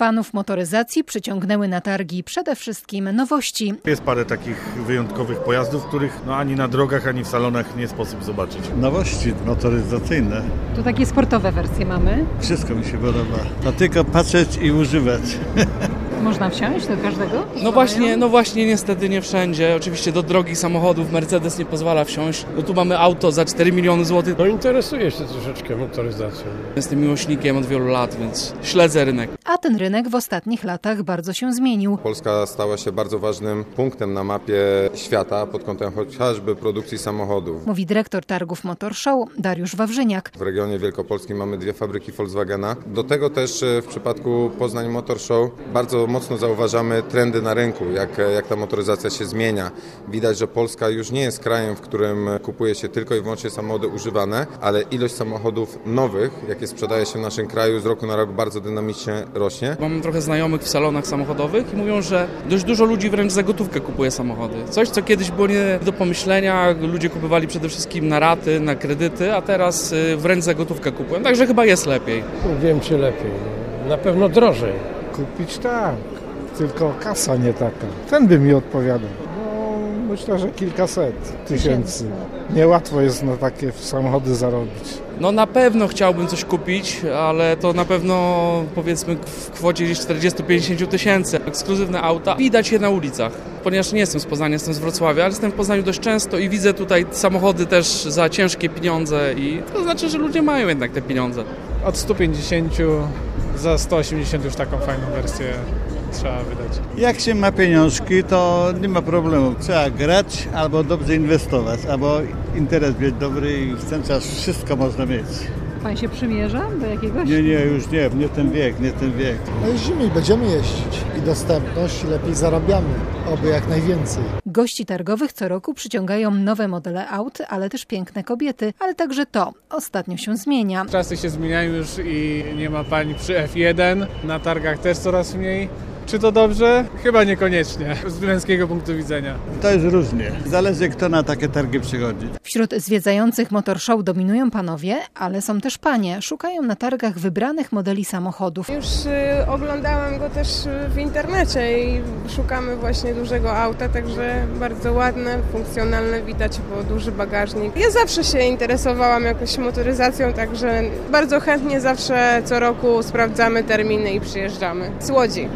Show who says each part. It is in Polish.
Speaker 1: Fanów motoryzacji przyciągnęły na targi przede wszystkim nowości.
Speaker 2: Jest parę takich wyjątkowych pojazdów, których ani na drogach, ani w salonach nie sposób zobaczyć.
Speaker 3: Nowości motoryzacyjne.
Speaker 1: Tu takie sportowe wersje mamy.
Speaker 3: Wszystko mi się podoba. To tylko patrzeć i używać.
Speaker 1: Można wsiąść do każdego?
Speaker 4: No właśnie, niestety nie wszędzie. Oczywiście do drogich samochodów Mercedes nie pozwala wsiąść. No tu mamy auto za 4 miliony złotych.
Speaker 5: No interesuję się troszeczkę motoryzacją.
Speaker 4: Jestem miłośnikiem od wielu lat, więc śledzę rynek.
Speaker 1: A ten rynek w ostatnich latach bardzo się zmienił.
Speaker 6: Polska stała się bardzo ważnym punktem na mapie świata pod kątem chociażby produkcji samochodów.
Speaker 1: Mówi dyrektor targów Motor Show Dariusz Wawrzyniak.
Speaker 6: W regionie wielkopolskim mamy 2 fabryki Volkswagena. Do tego też w przypadku Poznań Motor Show bardzo mocno zauważamy trendy na rynku, jak ta motoryzacja się zmienia. Widać, że Polska już nie jest krajem, w którym kupuje się tylko i wyłącznie samochody używane, ale ilość samochodów nowych, jakie sprzedaje się w naszym kraju, z roku na rok bardzo dynamicznie rośnie.
Speaker 4: Mam trochę znajomych w salonach samochodowych i mówią, że dość dużo ludzi wręcz za gotówkę kupuje samochody. Coś, co kiedyś było nie do pomyślenia, ludzie kupowali przede wszystkim na raty, na kredyty, a teraz wręcz za gotówkę kupują, także chyba jest lepiej.
Speaker 5: Wiem, czy lepiej. Na pewno drożej.
Speaker 7: Kupić tak, tylko kasa nie taka. Ten by mi odpowiadał. No, myślę, że kilkaset tysięcy. Niełatwo jest na takie samochody zarobić.
Speaker 4: No na pewno chciałbym coś kupić, ale to na pewno powiedzmy w kwocie gdzieś 40-50 tysięcy. Ekskluzywne auta. Widać je na ulicach, ponieważ nie jestem z Poznania, jestem z Wrocławia, ale jestem w Poznaniu dość często i widzę tutaj samochody też za ciężkie pieniądze i to znaczy, że ludzie mają jednak te pieniądze.
Speaker 8: Od 150 za 180 już taką fajną wersję trzeba wydać.
Speaker 3: Jak się ma pieniążki, to nie ma problemu. Trzeba grać albo dobrze inwestować, albo interes mieć dobry i w ten czas wszystko można mieć.
Speaker 1: Pan się przymierza do jakiegoś?
Speaker 3: Nie, już nie ten wiek.
Speaker 7: No jeździmy i będziemy jeździć. I dostępność, lepiej zarabiamy. Oby jak najwięcej.
Speaker 1: Gości targowych co roku przyciągają nowe modele aut, ale też piękne kobiety, ale także to ostatnio się zmienia.
Speaker 8: Czasy się zmieniają już i nie ma pani przy F1, na targach też coraz mniej. Czy to dobrze? Chyba niekoniecznie, z męskiego punktu widzenia.
Speaker 3: To jest różnie. Zależy, kto na takie targi przychodzi.
Speaker 1: Wśród zwiedzających Motor Show dominują panowie, ale są też panie. Szukają na targach wybranych modeli samochodów.
Speaker 9: Już oglądałam go też w internecie i szukamy właśnie dużego auta, także bardzo ładne, funkcjonalne, widać, bo duży bagażnik. Ja zawsze się interesowałam jakoś motoryzacją, także bardzo chętnie zawsze co roku sprawdzamy terminy i przyjeżdżamy z Łodzi.